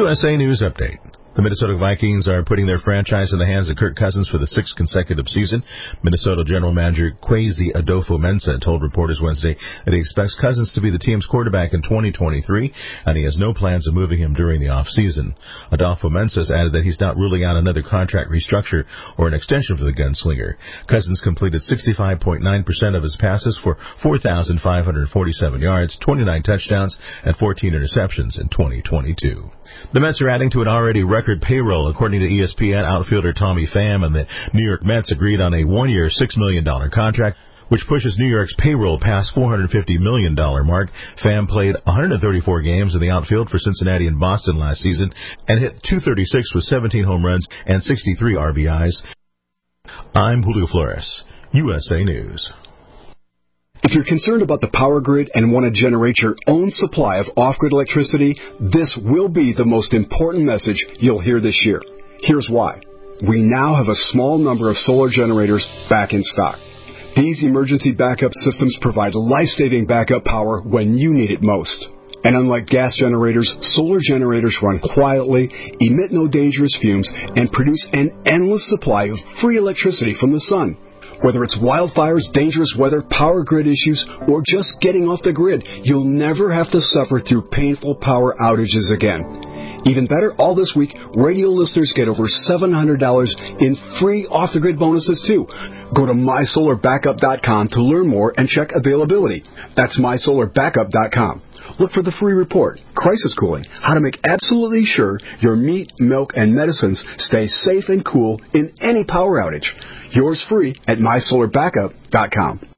USA News Update. The Minnesota Vikings are putting their franchise in the hands of Kirk Cousins for the sixth consecutive season. Minnesota General Manager Kwesi Adofo-Mensah told reporters Wednesday that he expects Cousins to be the team's quarterback in 2023, and he has no plans of moving him during the offseason. Adofo-Mensah added that he's not ruling out another contract restructure or an extension for the gunslinger. Cousins completed 65.9% of his passes for 4,547 yards, 29 touchdowns, and 14 interceptions in 2022. The Mets are adding to an already record payroll. According to ESPN, outfielder Tommy Pham and the New York Mets agreed on a one-year, $6 million contract, which pushes New York's payroll past $450 million mark. Pham played 134 games in the outfield for Cincinnati and Boston last season and hit .236 with 17 home runs and 63 RBIs. I'm Julio Flores, USA News. If you're concerned about the power grid and want to generate your own supply of off-grid electricity, this will be the most important message you'll hear this year. Here's why. We now have a small number of solar generators back in stock. These emergency backup systems provide life-saving backup power when you need it most. And unlike gas generators, solar generators run quietly, emit no dangerous fumes, and produce an endless supply of free electricity from the sun. Whether it's wildfires, dangerous weather, power grid issues, or just getting off the grid, you'll never have to suffer through painful power outages again. Even better, all this week, radio listeners get over $700 in free off-the-grid bonuses, too. Go to MySolarBackup.com to learn more and check availability. That's MySolarBackup.com. Look for the free report, Crisis Cooling, how to make absolutely sure your meat, milk, and medicines stay safe and cool in any power outage. Yours free at MySolarBackup.com.